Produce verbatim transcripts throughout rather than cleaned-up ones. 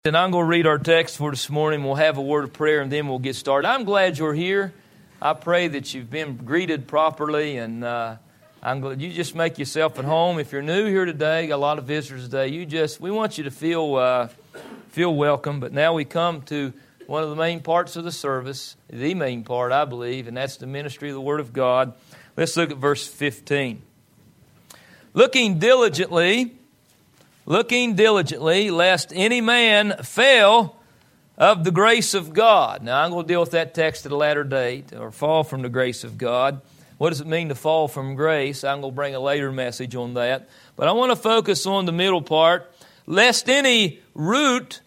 And I'm going to read our text for this morning. We'll have a word of prayer and then we'll get started. I'm glad you're here. I pray that you've been greeted properly, and uh, I'm glad you just make yourself at home. If you're new here today, got a lot of visitors today. You just we want you to feel uh, feel welcome. But now we come to one of the main parts of the service, the main part, I believe, and that's the ministry of the Word of God. Let's look at verse fifteen. Looking diligently. Looking diligently, lest any man fail of the grace of God. Now, I'm going to deal with that text at a later date, or fall from the grace of God. What does it mean to fall from grace? I'm going to bring a later message on that. But I want to focus on the middle part. Lest any root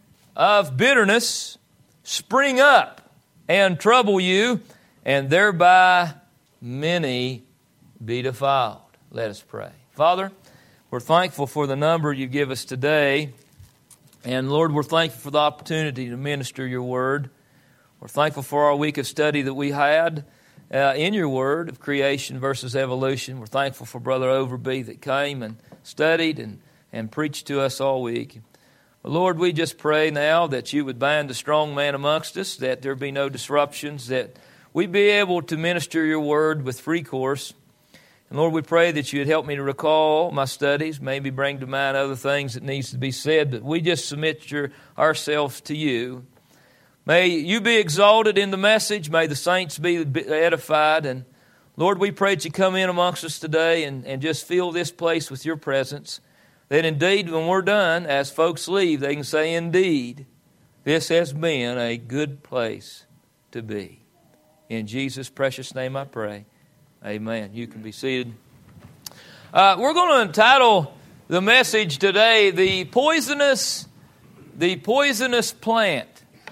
of bitterness spring up and trouble you, and thereby many be defiled. Let us pray. Father, we're thankful for the number you give us today. And Lord, we're thankful for the opportunity to minister your word. We're thankful for our week of study that we had uh, in your word of creation versus evolution. We're thankful for Brother Overby that came and studied and, and preached to us all week. But Lord, we just pray now that you would bind the strong man amongst us, that there be no disruptions, that we be able to minister your word with free course. And Lord, we pray that you'd help me to recall my studies, maybe bring to mind other things that needs to be said, but we just submit your, ourselves to you. May you be exalted in the message. May the saints be edified. And Lord, we pray that you come in amongst us today and, and just fill this place with your presence, that indeed when we're done, as folks leave, they can say, indeed, this has been a good place to be. In Jesus' precious name I pray. Amen. You can be seated. Uh, we're going to entitle the message today, The Poisonous, the Poisonous Plant.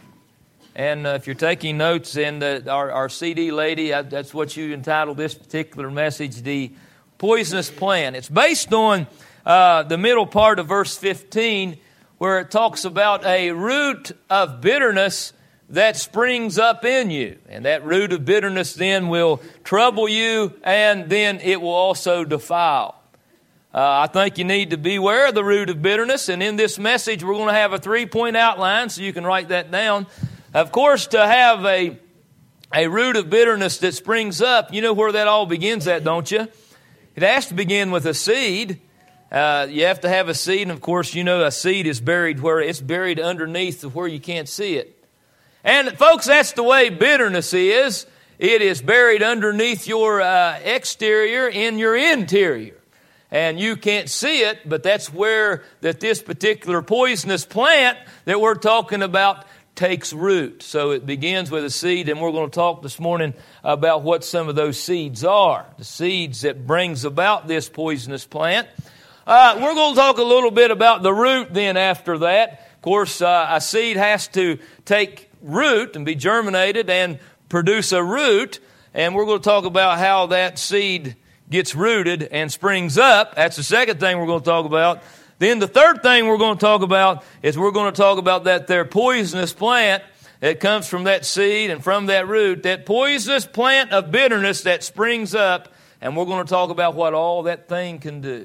And uh, if you're taking notes in the, our, our C D lady, I, that's what you entitled this particular message, The Poisonous Plant. It's based on uh, the middle part of verse fifteen, where it talks about a root of bitterness that springs up in you. And that root of bitterness then will trouble you, and then it will also defile. Uh, I think you need to beware of the root of bitterness, and in this message we're going to have a three-point outline, so you can write that down. Of course, to have a, a root of bitterness that springs up, you know where that all begins at, don't you? It has to begin with a seed. Uh, you have to have a seed, and of course, you know a seed is buried where it's buried underneath where you can't see it. And folks, that's the way bitterness is. It is buried underneath your uh, exterior in your interior. And you can't see it, but that's where that this particular poisonous plant that we're talking about takes root. So it begins with a seed, and we're going to talk this morning about what some of those seeds are. The seeds that brings about this poisonous plant. Uh, we're going to talk a little bit about the root then after that. Of course, uh, a seed has to take root and be germinated and produce a root, and we're going to talk about how that seed gets rooted and springs up. That's the second thing we're going to talk about. Then the third thing we're going to talk about is we're going to talk about that there poisonous plant that comes from that seed and from that root, that poisonous plant of bitterness that springs up, and we're going to talk about what all that thing can do.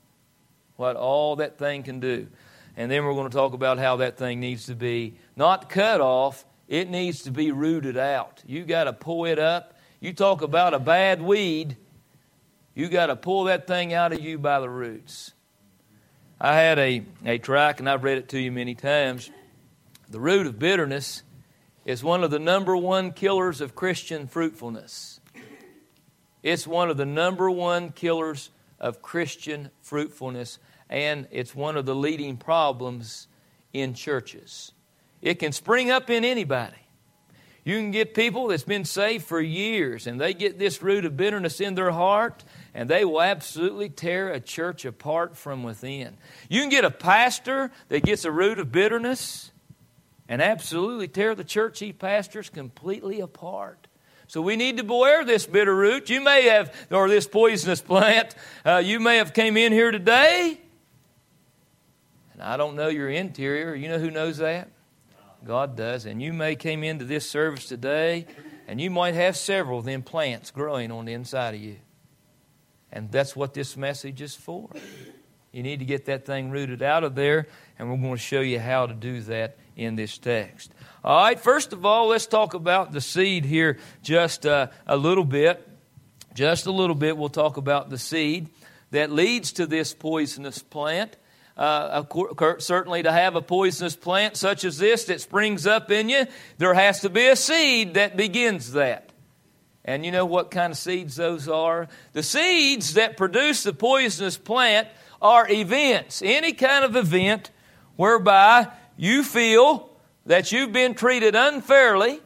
What all that thing can do. And then we're going to talk about how that thing needs to be not cut off, it needs to be rooted out. You got to pull it up. You talk about a bad weed, you got to pull that thing out of you by the roots. I had a, a tract, and I've read it to you many times. The root of bitterness is one of the number one killers of Christian fruitfulness. It's one of the number one killers of Christian fruitfulness. And it's one of the leading problems in churches. It can spring up in anybody. You can get people that's been saved for years, and they get this root of bitterness in their heart, and they will absolutely tear a church apart from within. You can get a pastor that gets a root of bitterness and absolutely tear the church he pastors completely apart. So we need to beware this bitter root. You may have, or this poisonous plant, uh, you may have came in here today, and I don't know your interior. You know who knows that? God does. And you may came into this service today, and you might have several of them plants growing on the inside of you. And that's what this message is for. You need to get that thing rooted out of there, and we're going to show you how to do that in this text. All right, first of all, let's talk about the seed here just uh, a little bit. Just a little bit, we'll talk about the seed that leads to this poisonous plant. Uh, certainly to have a poisonous plant such as this that springs up in you, there has to be a seed that begins that. And you know what kind of seeds those are? The seeds that produce the poisonous plant are events. Any kind of event whereby you feel that you've been treated unfairly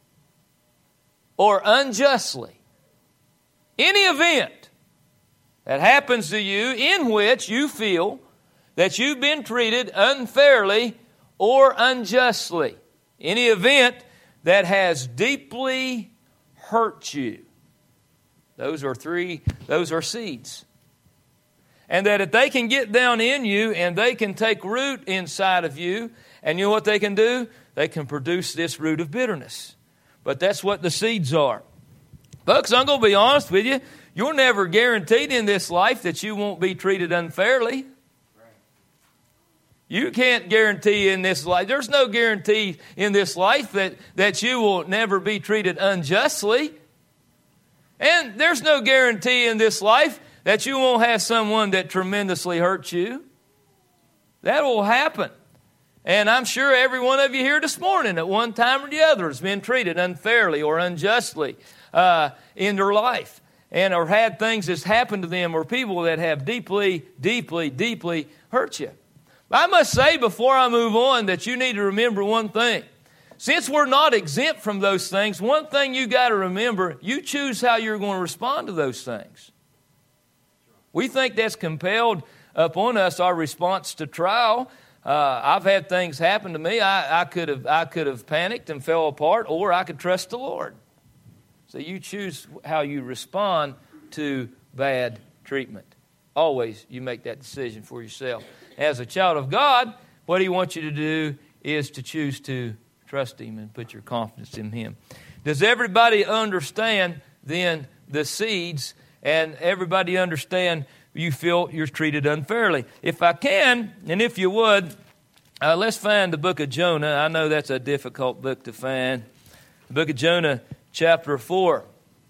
or unjustly. Any event that happens to you in which you feel that you've been treated unfairly or unjustly. Any event that has deeply hurt you. Those are three, those are seeds. And that if they can get down in you and they can take root inside of you, and you know what they can do? They can produce this root of bitterness. But that's what the seeds are. Folks, I'm going to be honest with you. You're never guaranteed in this life that you won't be treated unfairly. You can't guarantee in this life. There's no guarantee in this life that, that you will never be treated unjustly. And there's no guarantee in this life that you won't have someone that tremendously hurts you. That will happen. And I'm sure every one of you here this morning at one time or the other has been treated unfairly or unjustly uh, in their life. And or had things that's happened to them or people that have deeply, deeply, deeply hurt you. I must say before I move on that you need to remember one thing. Since we're not exempt from those things, one thing you got to remember, you choose how you're going to respond to those things. We think that's compelled upon us, our response to trial. Uh, I've had things happen to me. I, I could have I could have panicked and fell apart, or I could trust the Lord. So you choose how you respond to bad treatment. Always you make that decision for yourself. As a child of God, what He wants you to do is to choose to trust Him and put your confidence in Him. Does everybody understand then the seeds, and everybody understand you feel you're treated unfairly? If I can, and if you would, uh, let's find the book of Jonah. I know that's a difficult book to find. The book of Jonah, chapter four.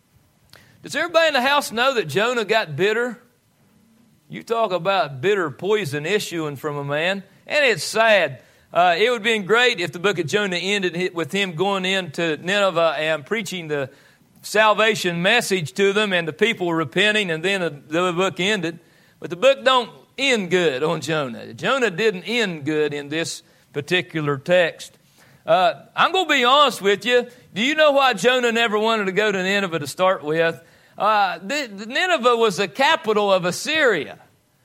Does everybody in the house know that Jonah got bitter? You talk about bitter poison issuing from a man, and it's sad. Uh, it would have been great if the book of Jonah ended with him going into Nineveh and preaching the salvation message to them and the people repenting, and then the, the book ended. But the book don't end good on Jonah. Jonah didn't end good in this particular text. Uh, I'm going to be honest with you. Do you know why Jonah never wanted to go to Nineveh to start with? Uh, the, the Nineveh was the capital of Assyria.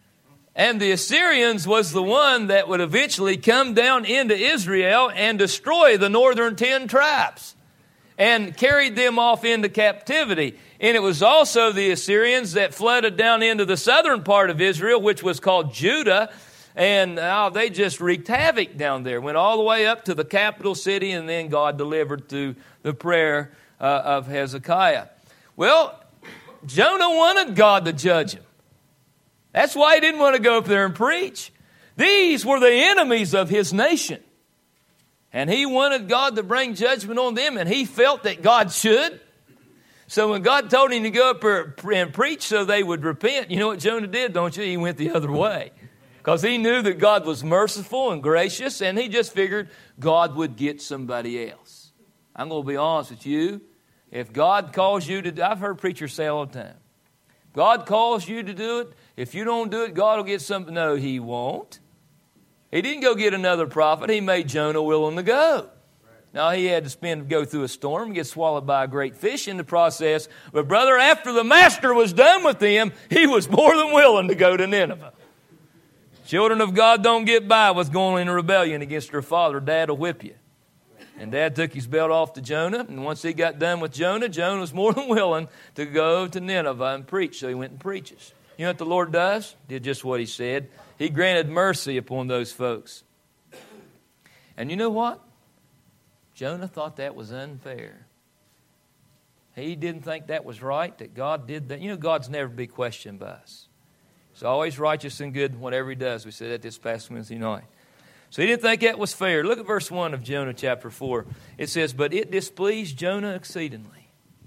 And the Assyrians was the one that would eventually come down into Israel and destroy the northern ten tribes and carried them off into captivity. And it was also the Assyrians that flooded down into the southern part of Israel, which was called Judah. And oh, they just wreaked havoc down there. Went all the way up to the capital city, and then God delivered through the prayer uh, of Hezekiah. Well, Jonah wanted God to judge him. That's why he didn't want to go up there and preach. These were the enemies of his nation. And he wanted God to bring judgment on them, and he felt that God should. So when God told him to go up there and preach so they would repent, you know what Jonah did, don't you? He went the other way. Because he knew that God was merciful and gracious, and he just figured God would get somebody else. I'm going to be honest with you. If God calls you to do, I've heard preachers say all the time, God calls you to do it. If you don't do it, God will get something. No, He won't. He didn't go get another prophet. He made Jonah willing to go. Now, he had to spend go through a storm, get swallowed by a great fish in the process. But brother, after the master was done with him, he was more than willing to go to Nineveh. Children of God don't get by with going in rebellion against their father. Dad will whip you. And Dad took his belt off to Jonah, and once he got done with Jonah, Jonah was more than willing to go to Nineveh and preach, so he went and preaches. You know what the Lord does? Did just what He said. He granted mercy upon those folks. And you know what? Jonah thought that was unfair. He didn't think that was right, that God did that. You know, God's never be questioned by us. He's always righteous and good in whatever he does. We said that this past Wednesday night. So he didn't think that was fair. Look at verse one of Jonah chapter four. It says, but it displeased Jonah exceedingly.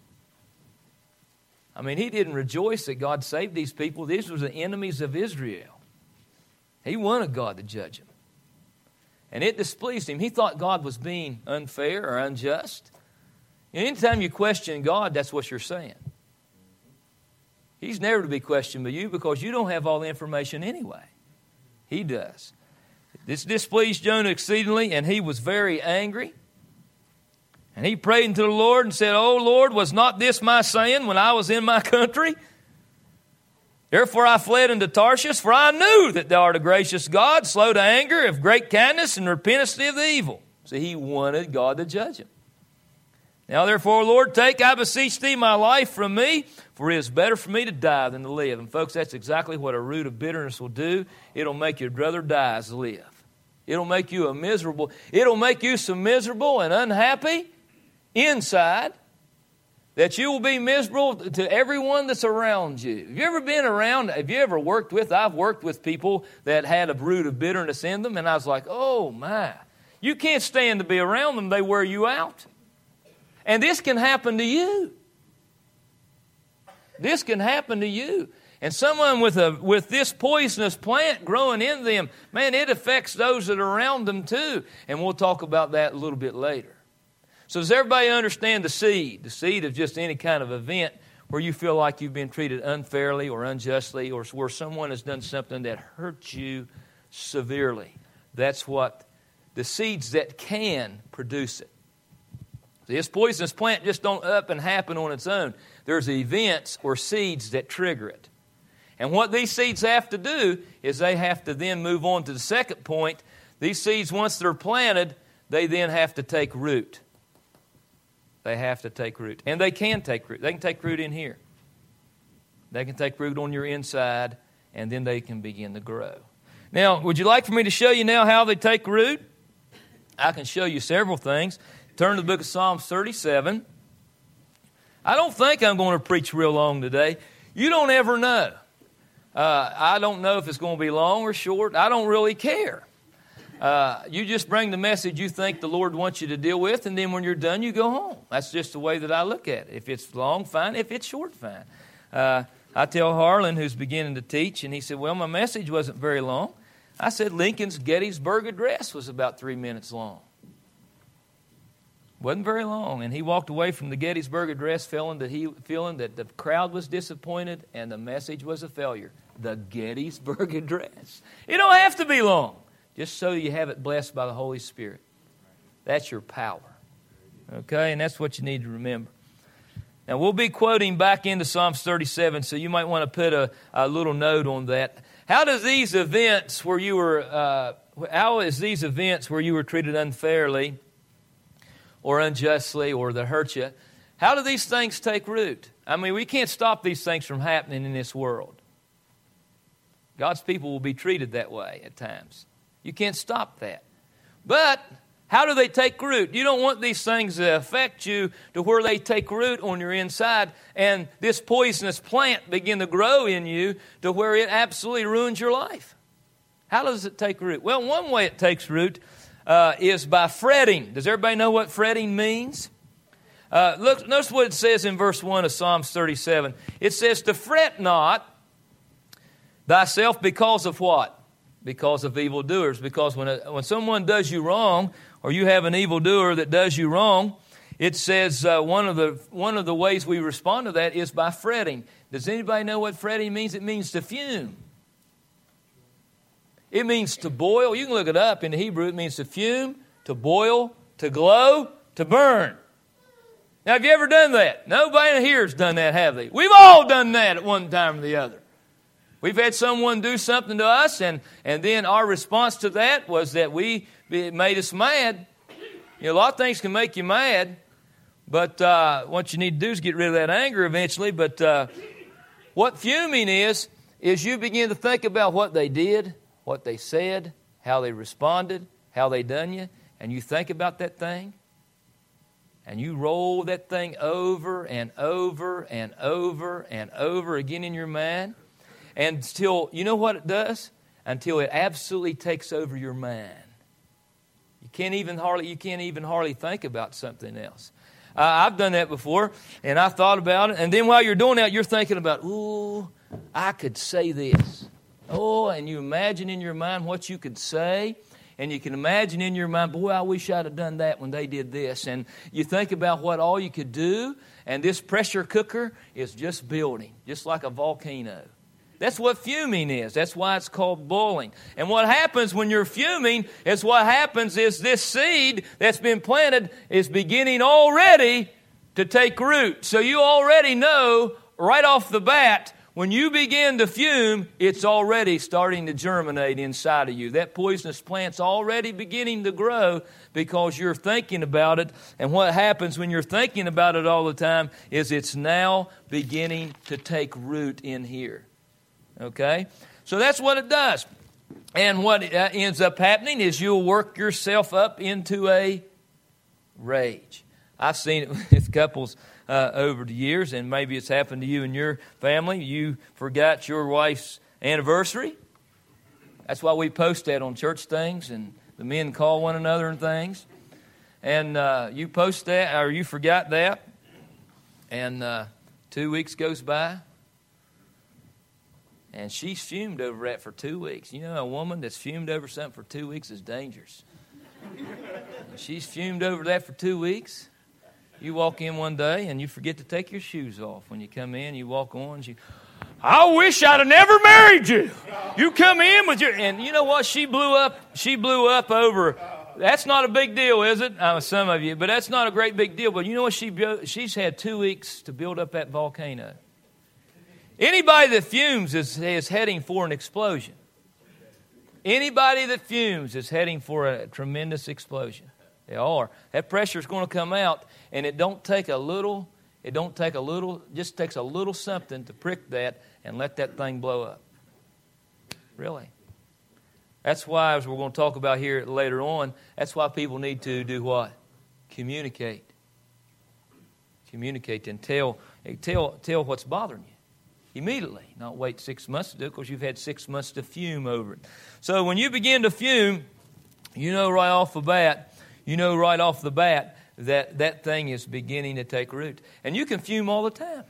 I mean, he didn't rejoice that God saved these people. These were the enemies of Israel. He wanted God to judge them. And it displeased him. He thought God was being unfair or unjust. And anytime you question God, that's what you're saying. He's never to be questioned by you because you don't have all the information anyway. He does. This displeased Jonah exceedingly, and he was very angry. And he prayed unto the Lord and said, O Lord, was not this my saying when I was in my country? Therefore I fled into Tarshish, for I knew that thou art a gracious God, slow to anger, of great kindness, and repentest thee of the evil. So he wanted God to judge him. Now therefore, Lord, take, I beseech thee, my life from me, for it is better for me to die than to live. And folks, that's exactly what a root of bitterness will do. It'll make your brother die as live. It'll make you a miserable, it'll make you so miserable and unhappy inside that you will be miserable to everyone that's around you. Have you ever been around, have you ever worked with, I've worked with people that had a root of bitterness in them, and I was like, oh my, you can't stand to be around them, they wear you out. And this can happen to you. This can happen to you. And someone with a with this poisonous plant growing in them, man, it affects those that are around them too. And we'll talk about that a little bit later. So does everybody understand the seed? The seed of just any kind of event where you feel like you've been treated unfairly or unjustly, or where someone has done something that hurts you severely. That's what the seeds that can produce it. This poisonous plant just don't up and happen on its own. There's events or seeds that trigger it. And what these seeds have to do is they have to then move on to the second point. These seeds, once they're planted, they then have to take root. They have to take root. And they can take root. They can take root in here. They can take root on your inside, and then they can begin to grow. Now, would you like for me to show you now how they take root? I can show you several things. Turn to the book of Psalms thirty-seven. I don't think I'm going to preach real long today. You don't ever know. Uh, I don't know if it's going to be long or short. I don't really care. Uh, you just bring the message you think the Lord wants you to deal with, and then when you're done, you go home. That's just the way that I look at it. If it's long, fine. If it's short, fine. Uh, I tell Harlan, who's beginning to teach, and he said, well, my message wasn't very long. I said Lincoln's Gettysburg Address was about three minutes long. Wasn't very long. And he walked away from the Gettysburg Address feeling that, he, feeling that the crowd was disappointed and the message was a failure. The Gettysburg Address. It don't have to be long. Just so you have it blessed by the Holy Spirit. That's your power. Okay? And that's what you need to remember. Now, we'll be quoting back into Psalms thirty-seven, so you might want to put a, a little note on that. How does these events where you were, uh, how is these events where you were treated unfairly or unjustly or that hurt you, how do these things take root? I mean, we can't stop these things from happening in this world. God's people will be treated that way at times. You can't stop that. But how do they take root? You don't want these things to affect you to where they take root on your inside and this poisonous plant begin to grow in you to where it absolutely ruins your life. How does it take root? Well, one way it takes root uh, is by fretting. Does everybody know what fretting means? Uh, look, notice what it says in verse one of Psalms thirty-seven. It says, to fret not thyself because of what? Because of evildoers. Because when a, when someone does you wrong, or you have an evildoer that does you wrong, it says uh, one of the one of the ways we respond to that is by fretting. Does anybody know what fretting means? It means to fume. It means to boil. You can look it up in the Hebrew. It means to fume, to boil, to glow, to burn. Now, have you ever done that? Nobody here has done that, have they? We've all done that at one time or the other. We've had someone do something to us, and, and then our response to that was that we it made us mad. You know, a lot of things can make you mad, but uh, what you need to do is get rid of that anger eventually. But uh, what fuming is, is you begin to think about what they did, what they said, how they responded, how they done you, and you think about that thing, and you roll that thing over and over and over and over again in your mind. until, you know what it does? Until it absolutely takes over your mind. You can't even hardly, you can't even hardly think about something else. Uh, I've done that before, and I thought about it. And then while you're doing that, you're thinking about, ooh, I could say this. Oh, and you imagine in your mind what you could say. And you can imagine in your mind, boy, I wish I'd have done that when they did this. And you think about what all you could do. And this pressure cooker is just building, just like a volcano. That's what fuming is. That's why it's called boiling. And what happens when you're fuming is what happens is this seed that's been planted is beginning already to take root. So you already know right off the bat, when you begin to fume, it's already starting to germinate inside of you. That poisonous plant's already beginning to grow because you're thinking about it. And what happens when you're thinking about it all the time is it's now beginning to take root in here. Okay? So that's what it does. And what uh, ends up happening is you'll work yourself up into a rage. I've seen it with couples uh, over the years, and maybe it's happened to you and your family. You forgot your wife's anniversary. That's why we post that on church things, and the men call one another and things. And uh, you post that, or you forgot that, and uh, two weeks goes by, and she's fumed over that for two weeks. You know, a woman that's fumed over something for two weeks is dangerous. And she's fumed over that for two weeks. You walk in one day and you forget to take your shoes off. When you come in, you walk on. You, I wish I'd have never married you. You come in with your, and you know what? She blew up. She blew up over. That's not a big deal, is it? Uh, some of you, but that's not a great big deal. But you know what? She she's had two weeks to build up that volcano. Anybody that fumes is is heading for an explosion. Anybody that fumes is heading for a tremendous explosion. They are. That pressure is going to come out, and it don't take a little, it don't take a little, just takes a little something to prick that and let that thing blow up. Really. That's why, as we're going to talk about here later on, that's why people need to do what? Communicate. Communicate and tell, tell, tell what's bothering you. Immediately. Not wait six months to do it because you've had six months to fume over it. So when you begin to fume, you know right off the bat, you know right off the bat that that thing is beginning to take root. And you can fume all the time.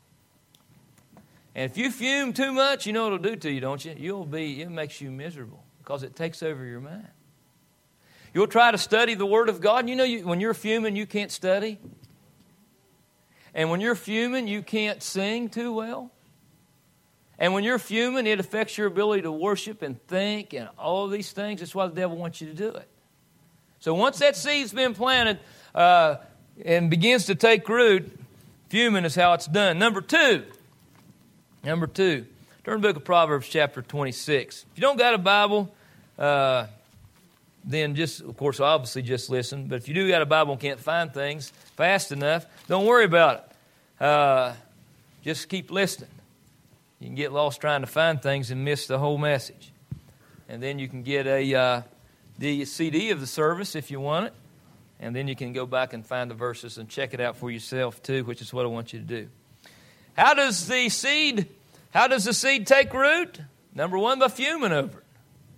And if you fume too much, you know what it'll do to you, don't you? You'll be, it makes you miserable because it takes over your mind. You'll try to study the Word of God. You know, you, when you're fuming, you can't study. And when you're fuming, you can't sing too well. And when you're fuming, it affects your ability to worship and think and all of these things. That's why the devil wants you to do it. So once that seed's been planted uh, and begins to take root, fuming is how it's done. Number two. Number two. Turn to the book of Proverbs chapter twenty-six. If you don't got a Bible, uh, then just, of course, obviously just listen. But if you do got a Bible and can't find things fast enough, don't worry about it. Uh, just keep listening. You can get lost trying to find things and miss the whole message. And then you can get a uh, the C D of the service if you want it. And then you can go back and find the verses and check it out for yourself too, which is what I want you to do. How does the seed, how does the seed take root? Number one, by fuming over it.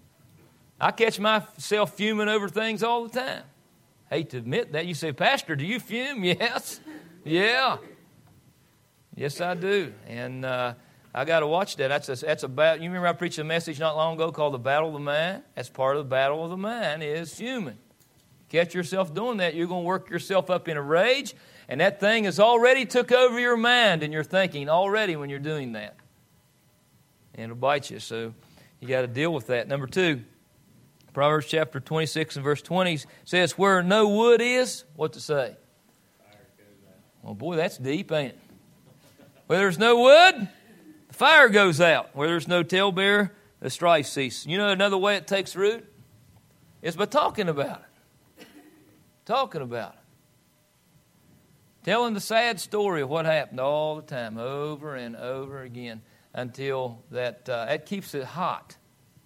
I catch myself fuming over things all the time. Hate to admit that. You say, Pastor, do you fume? Yes. Yeah. Yes, I do. And uh, I got to watch that. That's a, that's about. You remember I preached a message not long ago called the Battle of the Mind? That's part of the battle of the mind is fuming. Catch yourself doing that, you're going to work yourself up in a rage, and that thing has already took over your mind and your thinking already when you're doing that. And it'll bite you, so you got to deal with that. Number two, Proverbs chapter twenty-six and verse twenty says, where no wood is, what to say? Fire goes out. Well, boy, that's deep, ain't it? Where there's no wood, the fire goes out. Where there's no talebearer, the strife ceases. You know another way it takes root? It's by talking about it. Talking about it. Telling the sad story of what happened all the time, over and over again, until that uh, that keeps it hot.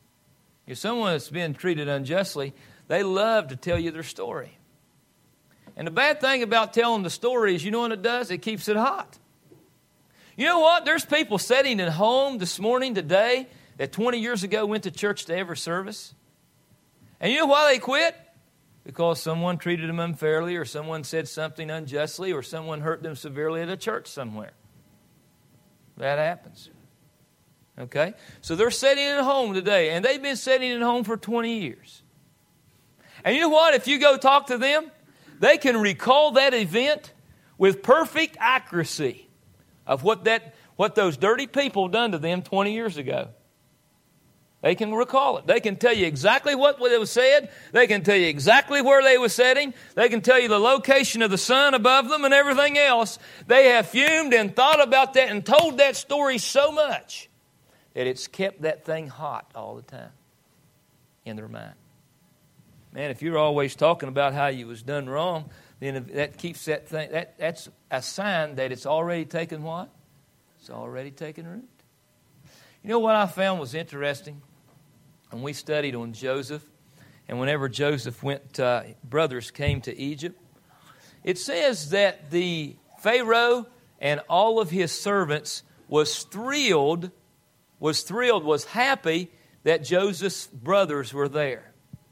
If someone that's been treated unjustly, they love to tell you their story. And the bad thing about telling the story is, you know what it does? It keeps it hot. You know what? There's people sitting at home this morning, today, that twenty years ago went to church to every service. And you know why they quit? Because someone treated them unfairly, or someone said something unjustly, or someone hurt them severely at a church somewhere. That happens. Okay? So they're sitting at home today, and they've been sitting at home for twenty years. And you know what? If you go talk to them, they can recall that event with perfect accuracy of what that what those dirty people done to them twenty years ago. They can recall it. They can tell you exactly what was said. They can tell you exactly where they were sitting. They can tell you the location of the sun above them and everything else. They have fumed and thought about that and told that story so much that it's kept that thing hot all the time in their mind. Man, if you're always talking about how you was done wrong, then that keeps that thing, that, that's a sign that it's already taken what? It's already taken root. You know what I found was interesting? And we studied on Joseph, and whenever Joseph went, uh, brothers came to Egypt, it says that the Pharaoh and all of his servants was thrilled, was thrilled, was happy that Joseph's brothers were there.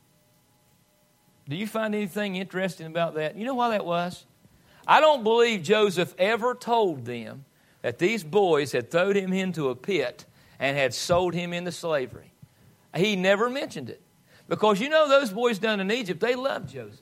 Do you find anything interesting about that? You know why that was? I don't believe Joseph ever told them that these boys had thrown him into a pit and had sold him into slavery. He never mentioned it. Because you know those boys down in Egypt, they loved Joseph.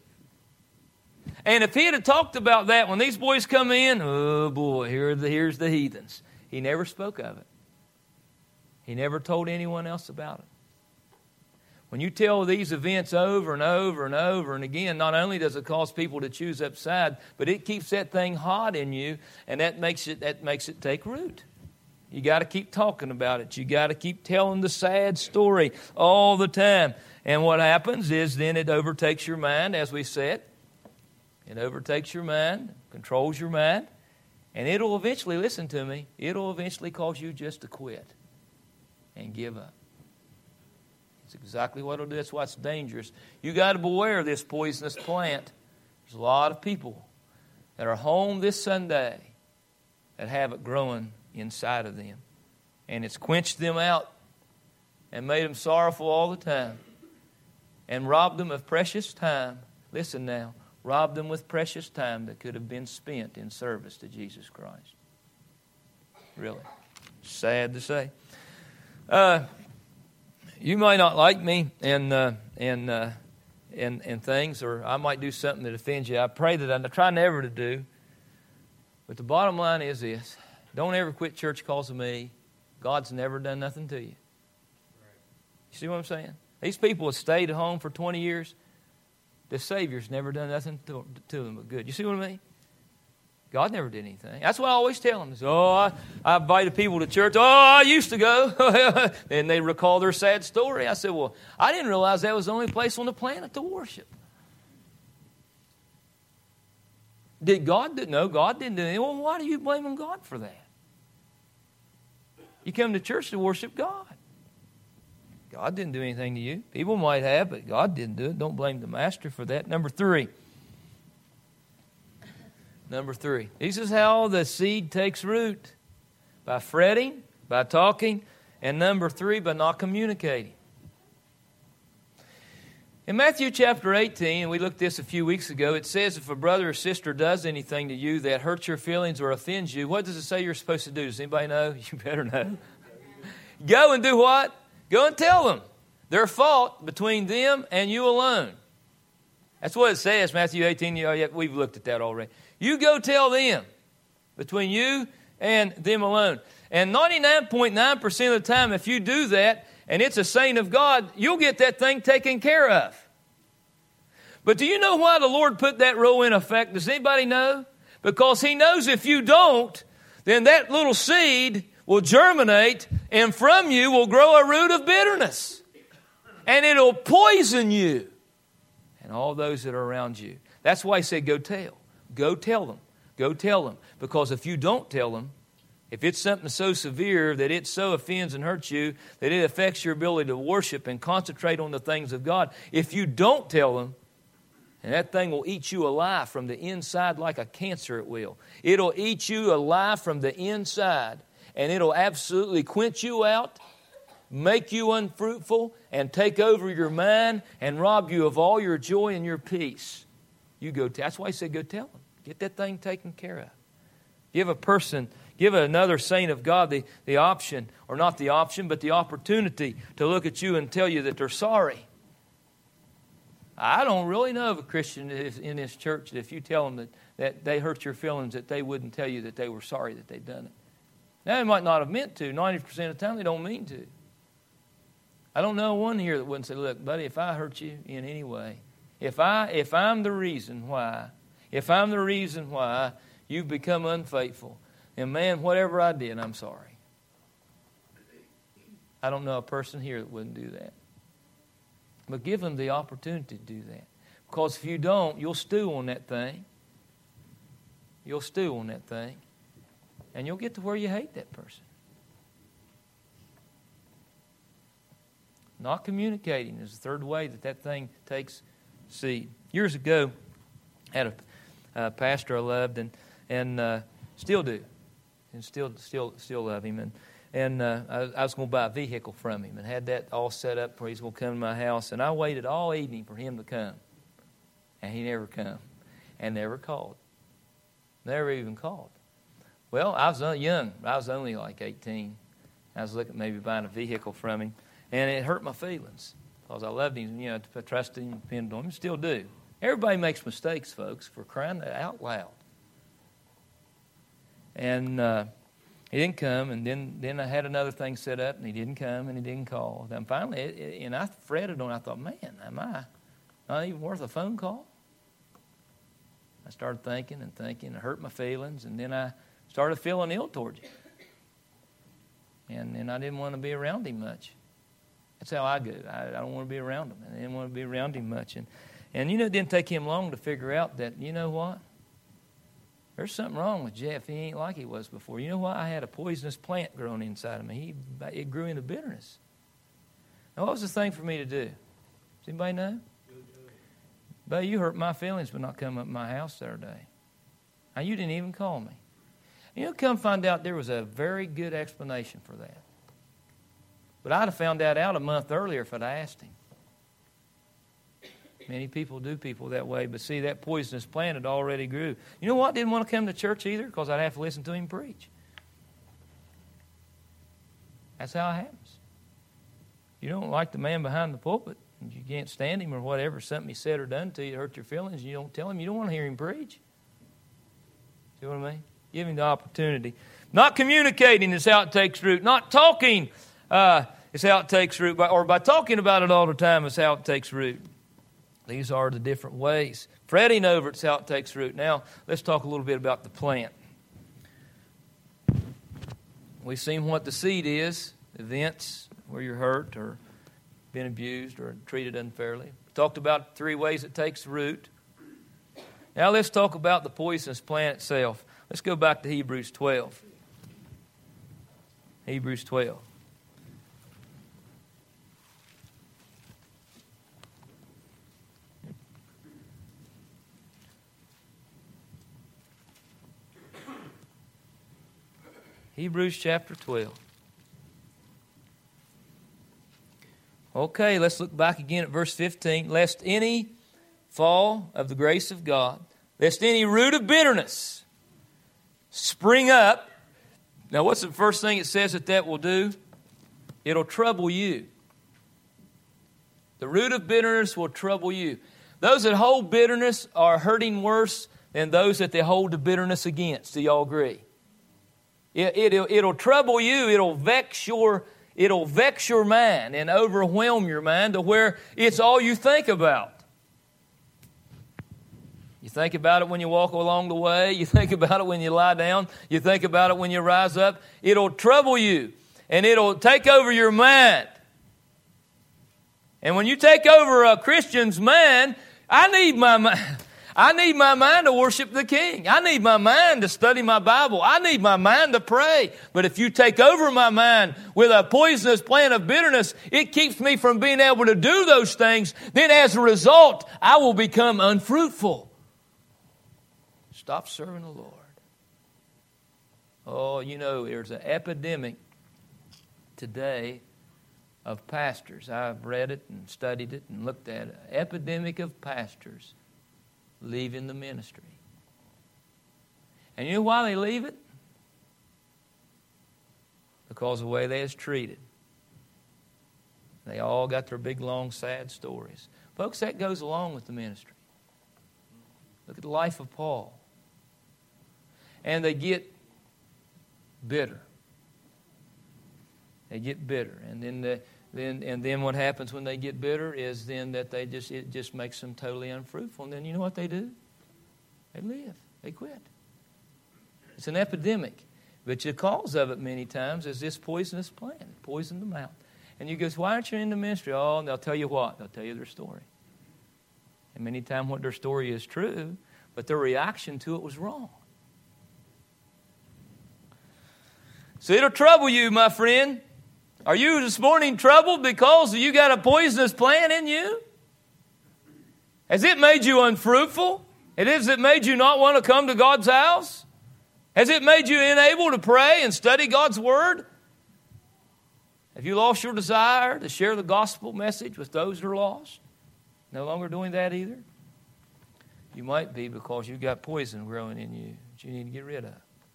And if he had talked about that when these boys come in, oh boy, here are the, here's the heathens. He never spoke of it. He never told anyone else about it. When you tell these events over and over and over and again, not only does it cause people to choose up side, but it keeps that thing hot in you, and that makes it that makes it take root. You got to keep talking about it. You got to keep telling the sad story all the time. And what happens is then it overtakes your mind, as we said. It overtakes your mind, controls your mind, and it'll eventually, listen to me, it'll eventually cause you just to quit and give up. It's exactly what it'll do. That's why it's dangerous. You got to beware of this poisonous plant. There's a lot of people that are home this Sunday that have it growing inside of them. And it's quenched them out and made them sorrowful all the time and robbed them of precious time. Listen now, robbed them with precious time that could have been spent in service to Jesus Christ. Really. Sad to say. Uh, you might not like me and uh, and uh, and and things, or I might do something that offends you. I pray that I try never to do. But the bottom line is this. Don't ever quit church because of me. God's never done nothing to you. You see what I'm saying? These people have stayed at home for twenty years. The Savior's never done nothing to, to them but good. You see what I mean? God never did anything. That's what I always tell them. Oh, I, I invited people to church. Oh, I used to go. And they recall their sad story. I said, well, I didn't realize that was the only place on the planet to worship. Did God do? No, God didn't do anything. Well, why do you blame God for that? You come to church to worship God. God didn't do anything to you. People might have, but God didn't do it. Don't blame the master for that. Number three. Number three. This is how the seed takes root. By fretting, by talking, and number three, by not communicating. In Matthew chapter eighteen, and we looked at this a few weeks ago, it says if a brother or sister does anything to you that hurts your feelings or offends you, what does it say you're supposed to do? Does anybody know? You better know. Go and do what? Go and tell them their fault between them and you alone. That's what it says, Matthew eighteen. We've looked at that already. You go tell them between you and them alone. And ninety-nine point nine percent of the time, if you do that, and it's a saint of God, you'll get that thing taken care of. But do you know why the Lord put that rule in effect? Does anybody know? Because He knows if you don't, then that little seed will germinate, and from you will grow a root of bitterness. And it'll poison you and all those that are around you. That's why He said, go tell. Go tell them. Go tell them. Because if you don't tell them, if it's something so severe that it so offends and hurts you that it affects your ability to worship and concentrate on the things of God, if you don't tell them, And that thing will eat you alive from the inside like a cancer it will. It'll eat you alive from the inside. And it'll absolutely quench you out, make you unfruitful, and take over your mind and rob you of all your joy and your peace. You go. T- That's why he said, go tell them. Get that thing taken care of. Give a person, give another saint of God the, the option, or not the option, but the opportunity to look at you and tell you that they're sorry. I don't really know of a Christian in this church that if you tell them that, that they hurt your feelings, that they wouldn't tell you that they were sorry that they'd done it. Now, they might not have meant to. ninety percent of the time, they don't mean to. I don't know one here that wouldn't say, look, buddy, if I hurt you in any way, if, I, if I'm the reason why, if I'm the reason why you've become unfaithful, then, man, whatever I did, I'm sorry. I don't know a person here that wouldn't do that. But give them the opportunity to do that. Because if you don't, you'll stew on that thing. You'll stew on that thing. And you'll get to where you hate that person. Not communicating is the third way that that thing takes seed. Years ago, I had a, a pastor I loved and and uh, still do, and still still still love him. And and uh, I, I was going to buy a vehicle from him and had that all set up where he's going to come to my house. And I waited all evening for him to come, and he never come, and never called, never even called. Well, I was young. I was only like eighteen. I was looking at maybe buying a vehicle from him. And it hurt my feelings because I loved him, you know, I trusted him, depended on him, still do. Everybody makes mistakes, folks, for crying out loud. And uh, he didn't come, and then, then I had another thing set up, and he didn't come, and he didn't call. Then finally, it, it, and I fretted on it. I thought, man, am I not even worth a phone call? I started thinking and thinking. It hurt my feelings, and then I started feeling ill towards him. And then I didn't want to be around him much. That's how I go. I, I don't want to be around him. I didn't want to be around him much. And, and, you know, it didn't take him long to figure out that, you know what? There's something wrong with Jeff. He ain't like he was before. You know what? I had a poisonous plant growing inside of me. He, it grew into bitterness. Now, what was the thing for me to do? Does anybody know? Buddy, you hurt my feelings by not coming up to my house the other day. Now, you didn't even call me. You know, come find out there was a very good explanation for that. But I'd have found that out a month earlier if I'd asked him. Many people do people that way, but see, that poisonous plant had already grew. You know what? I didn't want to come to church either because I'd have to listen to him preach. That's how it happens. You don't like the man behind the pulpit, and you can't stand him or whatever, something he said or done to you hurt your feelings, and you don't tell him, you don't want to hear him preach. See what I mean? Give him the opportunity. Not communicating is how it takes root. Not talking uh, is how it takes root. By, or by talking about it all the time is how it takes root. These are the different ways. Fretting over it is how it takes root. Now, let's talk a little bit about the plant. We've seen what the seed is. Events where you're hurt or been abused or treated unfairly. We talked about three ways it takes root. Now let's talk about the poisonous plant itself. Let's go back to Hebrews twelve. Hebrews twelve. Hebrews chapter twelve. Okay, let's look back again at verse fifteen. Lest any fall of the grace of God, lest any root of bitterness spring up. Now, what's the first thing it says that that will do? It'll trouble you. The root of bitterness will trouble you. Those that hold bitterness are hurting worse than those that they hold the bitterness against. Do y'all agree? It, it'll, it'll trouble you. It'll vex your, it'll vex your mind and overwhelm your mind to where it's all you think about. You think about it when you walk along the way. You think about it when you lie down. You think about it when you rise up. It'll trouble you, and it'll take over your mind. And when you take over a Christian's mind, I need my mind. I need my mind to worship the King. I need my mind to study my Bible. I need my mind to pray. But if you take over my mind with a poisonous plant of bitterness, it keeps me from being able to do those things. Then as a result, I will become unfruitful. Stop serving the Lord. Oh, you know, there's an epidemic today of pastors. I've read it and studied it and looked at it. Epidemic of pastors leaving the ministry. And you know why they leave it? Because of the way they was treated. They all got their big, long, sad stories. Folks, that goes along with the ministry. Look at the life of Paul. And they get bitter. They get bitter. And then the Then, and then what happens when they get bitter is then that they just it just makes them totally unfruitful. And then you know what they do? They leave. They quit. It's an epidemic. But the cause of it many times is this poisonous plant. It poisoned them out. And you go, why aren't you in the ministry? Oh, and they'll tell you what? They'll tell you their story. And many times what their story is true, but their reaction to it was wrong. So it'll trouble you, my friend. Are you this morning troubled because you got a poisonous plant in you? Has it made you unfruitful? Has it made you not want to come to God's house? Has it made you unable to pray and study God's Word? Have you lost your desire to share the gospel message with those who are lost? No longer doing that either? You might be because you've got poison growing in you that you need to get rid of.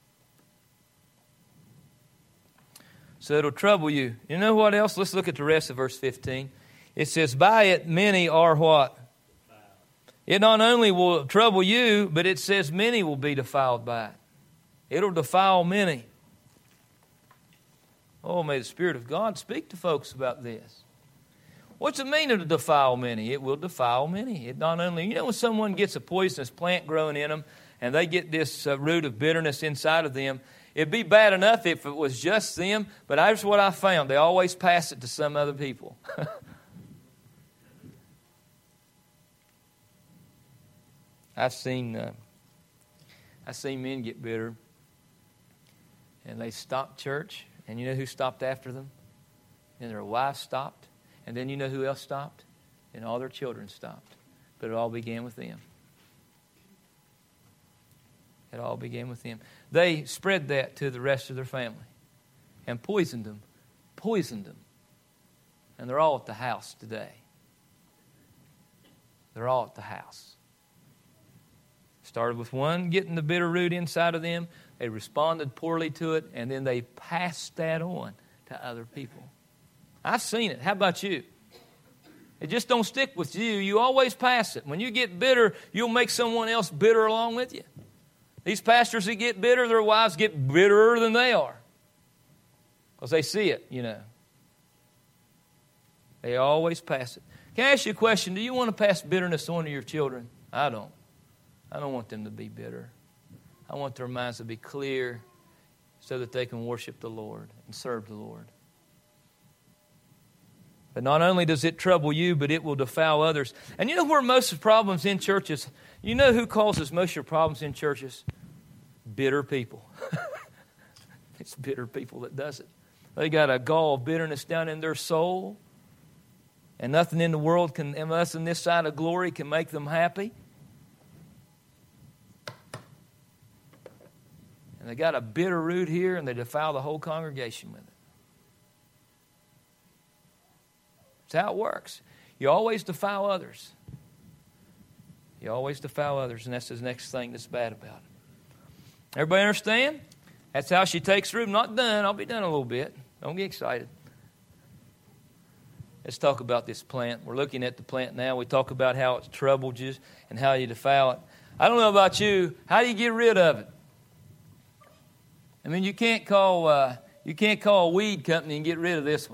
So it'll trouble you. You know what else? Let's look at the rest of verse fifteen. It says, by it many are what? It not only will trouble you, but it says many will be defiled by it. It'll defile many. Oh, may the Spirit of God speak to folks about this. What's it mean to defile many? It will defile many. It not only, you know, when someone gets a poisonous plant growing in them and they get this uh, root of bitterness inside of them, it'd be bad enough if it was just them, but here's what I found. They always pass it to some other people. I've seen uh, I've seen men get bitter, and they stopped church, and you know who stopped after them? And their wives stopped, and then you know who else stopped? And all their children stopped. But it all began with them. It all began with them. They spread that to the rest of their family and poisoned them. Poisoned them. And they're all at the house today. They're all at the house. Started with one getting the bitter root inside of them. They responded poorly to it, and then they passed that on to other people. I've seen it. How about you? It just don't stick with you. You always pass it. When you get bitter, you'll make someone else bitter along with you. These pastors that get bitter, their wives get bitterer than they are. Because they see it, you know. They always pass it. Can I ask you a question? Do you want to pass bitterness on to your children? I don't. I don't want them to be bitter. I want their minds to be clear so that they can worship the Lord and serve the Lord. But not only does it trouble you, but it will defile others. And you know where most of the problems in churches, you know who causes most of your problems in churches? Bitter people. It's bitter people that does it. They got a gall of bitterness down in their soul. And nothing in the world can, and nothing this side of glory can make them happy. And they got a bitter root here, and they defile the whole congregation with it. That's how it works. You always defile others. You always defile others, and that's the next thing that's bad about it. Everybody understand? That's how she takes root. I'm not done. I'll be done in a little bit. Don't get excited. Let's talk about this plant. We're looking at the plant now. We talk about how it troubles you and how you defile it. I don't know about you. How do you get rid of it? I mean, you can't call uh, you can't call a weed company and get rid of this one.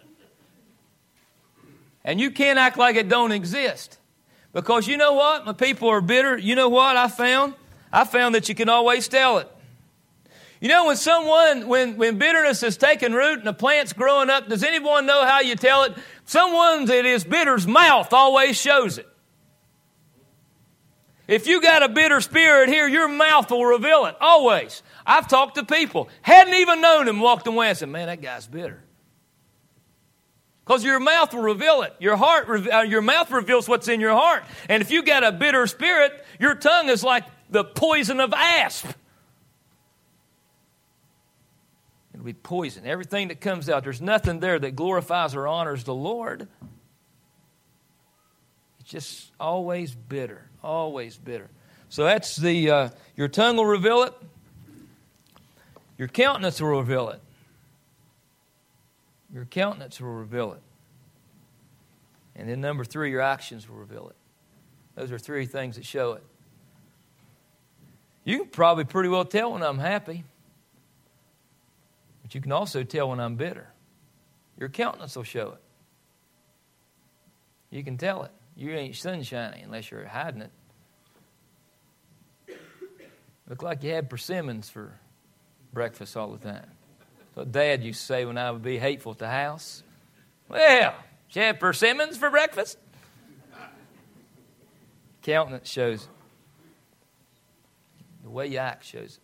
And you can't act like it don't exist. Because you know what? When people are bitter, you know what I found? I found that you can always tell it. You know, when someone, when, when bitterness has taken root and a plant's growing up, does anyone know how you tell it? Someone that is bitter's mouth always shows it. If you got a bitter spirit here, your mouth will reveal it, always. I've talked to people, hadn't even known him, walked away and said, man, that guy's bitter. Because your mouth will reveal it. Your heart, uh, your mouth reveals what's in your heart. And if you got a bitter spirit, your tongue is like the poison of asp. It'll be poison. Everything that comes out, there's nothing there that glorifies or honors the Lord. It's just always bitter. Always bitter. So that's the, uh, your tongue will reveal it. Your countenance will reveal it. Your countenance will reveal it. And then number three, your actions will reveal it. Those are three things that show it. You can probably pretty well tell when I'm happy. But you can also tell when I'm bitter. Your countenance will show it. You can tell it. You ain't sunshiny unless you're hiding it. Look like you had persimmons for breakfast all the time. That's what Dad used to say when I would be hateful at the house. Well, you had persimmons for breakfast? Countenance shows it. The way you act shows it.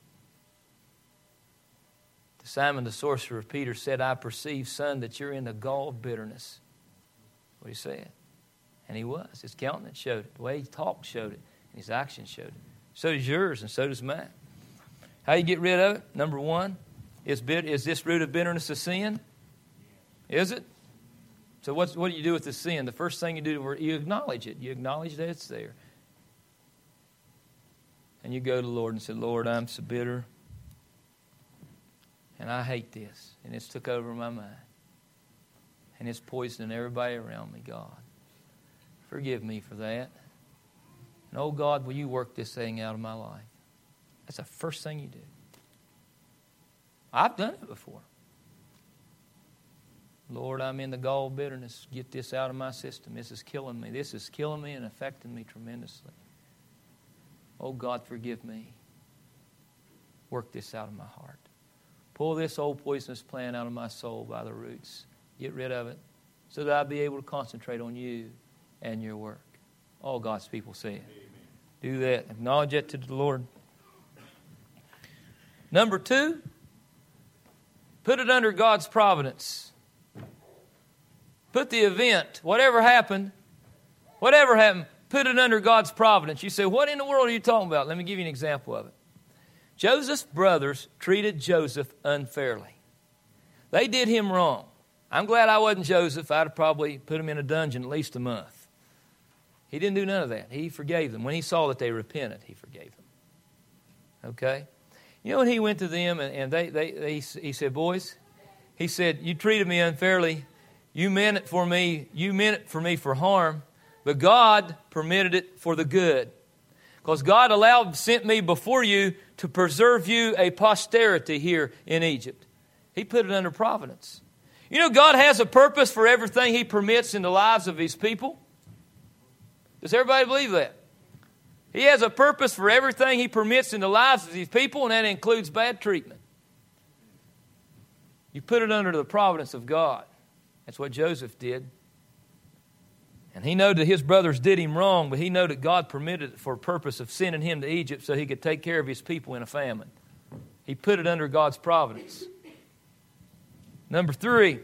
To Simon the sorcerer, Peter said, I perceive, son, that you're in the gall of bitterness. What he said. And he was. His countenance showed it. The way he talked showed it. And his actions showed it. So does yours and so does mine. How you get rid of it? Number one, is, bit, is this root of bitterness a sin? Is it? So what's, what do you do with the sin? The first thing you do is you acknowledge it. You acknowledge that it's there. And you go to the Lord and say, Lord, I'm so bitter. And I hate this. And it's took over my mind. And it's poisoning everybody around me, God. Forgive me for that. And, oh, God, will you work this thing out of my life? That's the first thing you do. I've done it before. Lord, I'm in the gall of bitterness. Get this out of my system. This is killing me. This is killing me and affecting me tremendously. Oh, God, forgive me. Work this out of my heart. Pull this old poisonous plant out of my soul by the roots. Get rid of it so that I'll be able to concentrate on you and your work. All God's people say it. Do that. Acknowledge it to the Lord. Number two, put it under God's providence. Put the event, whatever happened, whatever happened, put it under God's providence. You say, what in the world are you talking about? Let me give you an example of it. Joseph's brothers treated Joseph unfairly. They did him wrong. I'm glad I wasn't Joseph. I'd have probably put him in a dungeon at least a month. He didn't do none of that. He forgave them. When he saw that they repented, he forgave them. Okay? You know, when he went to them and, and they, they, they, he said, boys, he said, you treated me unfairly. You meant it for me. You meant it for me for harm. But God permitted it for the good. Because God allowed, sent me before you to preserve you a posterity here in Egypt. He put it under providence. You know, God has a purpose for everything He permits in the lives of His people. Does everybody believe that? He has a purpose for everything He permits in the lives of His people, and that includes bad treatment. You put it under the providence of God. That's what Joseph did. And he knew that his brothers did him wrong, but he knew that God permitted it for a purpose of sending him to Egypt so he could take care of his people in a famine. He put it under God's providence. Number three,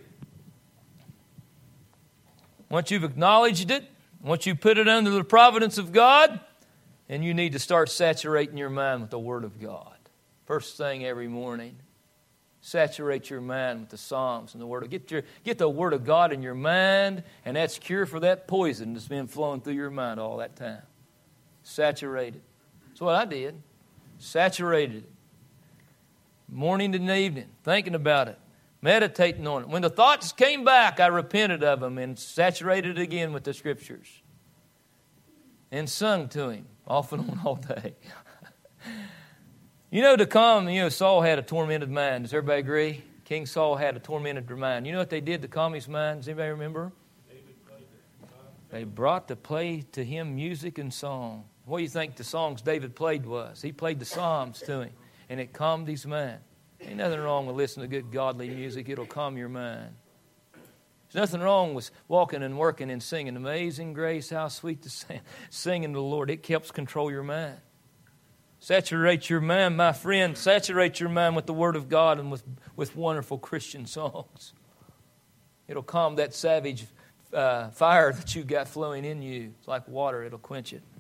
once you've acknowledged it, once you put it under the providence of God, then you need to start saturating your mind with the Word of God. First thing every morning. Saturate your mind with the Psalms and the Word of God. Get, your, get the Word of God in your mind, and that's cure for that poison that's been flowing through your mind all that time. Saturate it. That's what I did. Saturated it. Morning and evening, thinking about it, meditating on it. When the thoughts came back, I repented of them and saturated it again with the Scriptures. And sung to Him off and on all day. You know, to calm, you know, Saul had a tormented mind. Does everybody agree? King Saul had a tormented mind. You know what they did to calm his mind? Does anybody remember? They brought to play to him music and song. What do you think the songs David played was? He played the Psalms to him, and it calmed his mind. Ain't nothing wrong with listening to good godly music. It'll calm your mind. There's nothing wrong with walking and working and singing Amazing Grace, how sweet the sound. Singing to the Lord, it helps control your mind. Saturate your mind, my friend. Saturate your mind with the Word of God and with, with wonderful Christian songs. It'll calm that savage uh, fire that you got flowing in you. It's like water, it'll quench it.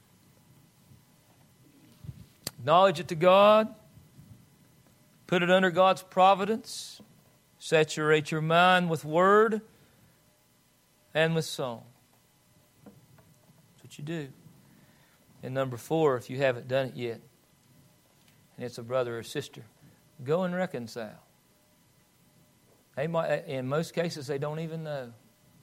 Acknowledge it to God. Put it under God's providence. Saturate your mind with Word and with song. That's what you do. And number four, if you haven't done it yet, and it's a brother or sister, go and reconcile. They might, in most cases, they don't even know.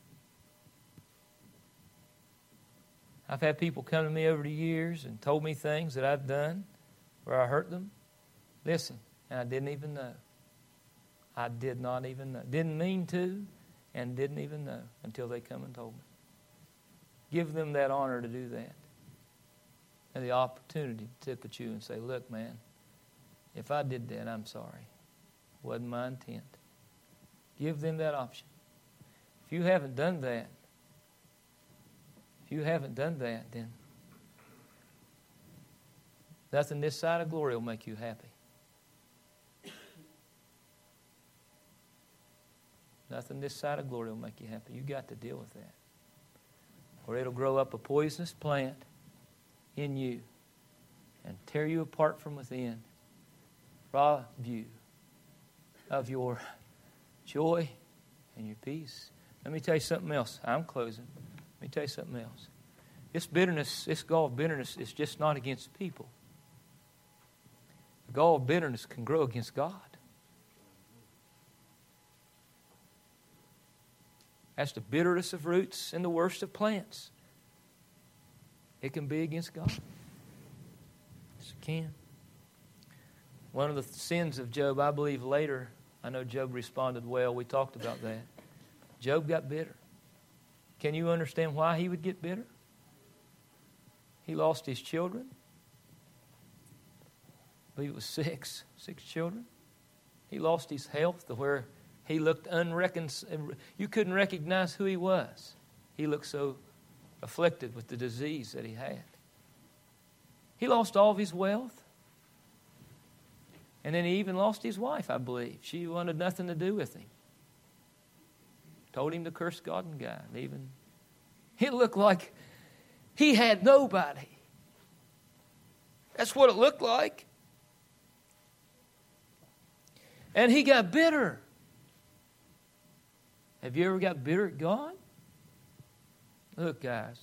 I've had people come to me over the years and told me things that I've done where I hurt them. Listen, and I didn't even know. I did not even know. Didn't mean to, and didn't even know until they come and told me. Give them that honor to do that. And the opportunity to look at you and say, look, man, if I did that, I'm sorry. Wasn't my intent. Give them that option. If you haven't done that, if you haven't done that, then nothing this side of glory will make you happy. Nothing this side of glory will make you happy. You got to deal with that. Or it'll grow up a poisonous plant in you and tear you apart from within, rob you of your joy and your peace. Let me tell you something else. I'm closing. Let me tell you something else. This bitterness, this gall of bitterness is just not against people. The gall of bitterness can grow against God. That's the bitterest of roots and the worst of plants. It can be against God. Yes, it can. One of the sins of Job, I believe later, I know Job responded well. We talked about that. Job got bitter. Can you understand why he would get bitter? He lost his children. I believe it was six, six children. He lost his health to where he looked unreconcilable. You couldn't recognize who he was. He looked so afflicted with the disease that he had. He lost all of his wealth. And then he even lost his wife, I believe. She wanted nothing to do with him. Told him to curse God and God. Even it looked like he had nobody. That's what it looked like. And he got bitter. Have you ever got bitter at God? Look, guys.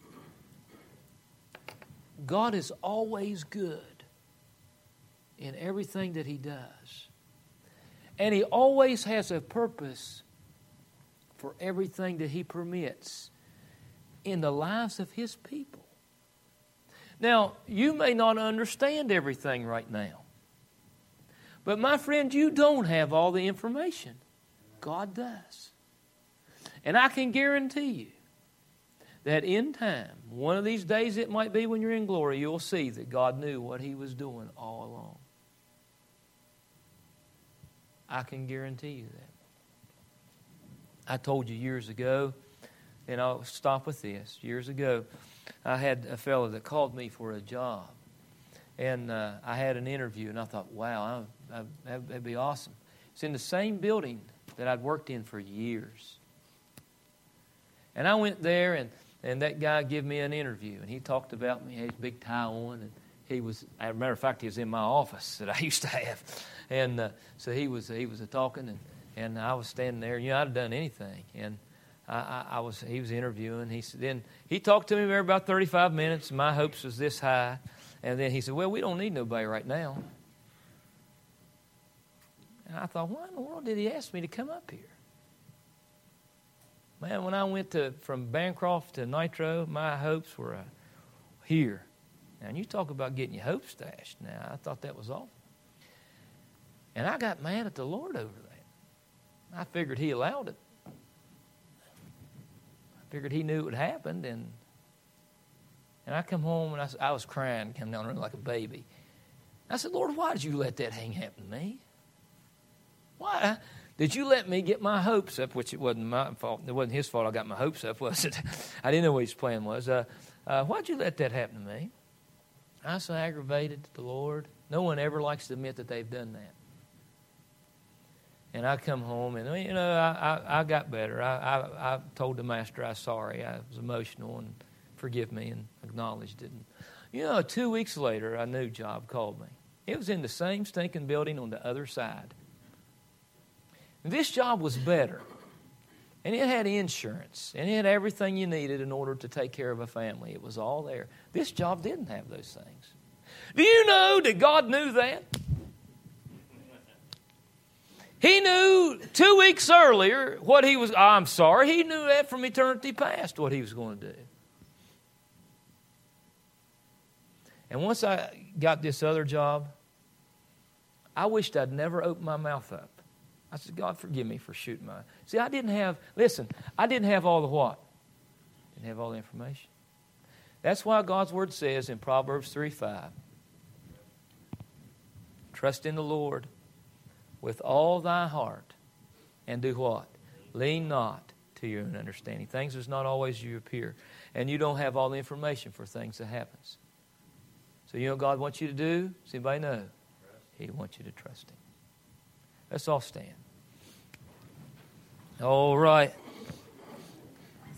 God is always good in everything that He does. And He always has a purpose for everything that He permits in the lives of His people. Now, you may not understand everything right now. But my friend, you don't have all the information. God does. And I can guarantee you that in time, one of these days it might be when you're in glory, you'll see that God knew what He was doing all along. I can guarantee you that. I told you years ago, and I'll stop with this. Years ago, I had a fellow that called me for a job. And uh, I had an interview, and I thought, wow, I, I, that'd be awesome. It's in the same building that I'd worked in for years. And I went there, and, and that guy gave me an interview, and he talked about me. He had his big tie on, and he was, as a matter of fact, he was in my office that I used to have. And uh, so he was he was a talking, and, and I was standing there. You know, I'd have done anything. And I, I, I was he was interviewing. He said, then he talked to me for about thirty-five minutes. My hopes was this high. And then he said, well, we don't need nobody right now. And I thought, why in the world did he ask me to come up here? Man, when I went to from Bancroft to Nitro, my hopes were uh, here. Now, you talk about getting your hopes dashed. Now, I thought that was awful. And I got mad at the Lord over that. I figured He allowed it. I figured He knew it would happen, and And I come home, and I, I was crying, came down the room like a baby. I said, Lord, why did you let that thing happen to me? Why? Did you let me get my hopes up? Which it wasn't my fault. It wasn't his fault I got my hopes up, was it? I didn't know what his plan was. Uh, uh, why'd you let that happen to me? I was so aggravated to the Lord. No one ever likes to admit that they've done that. And I come home, and, you know, I, I, I got better. I, I, I told the master I was sorry. I was emotional, and forgive me, and acknowledged it. And, you know, two weeks later, a new job called me. It was in the same stinking building on the other side. This job was better, and it had insurance, and it had everything you needed in order to take care of a family. It was all there. This job didn't have those things. Do you know that God knew that? He knew two weeks earlier what he was, I'm sorry, he knew that from eternity past what he was going to do. And once I got this other job, I wished I'd never opened my mouth up. I said, God, forgive me for shooting my... See, I didn't have... Listen, I didn't have all the what? Didn't have all the information. That's why God's Word says in Proverbs three five, trust in the Lord with all thy heart, and do what? Lean not to your own understanding. Things is not always you appear. And you don't have all the information for things that happens. So you know what God wants you to do? Does anybody know? He wants you to trust Him. Let's all stand. All right.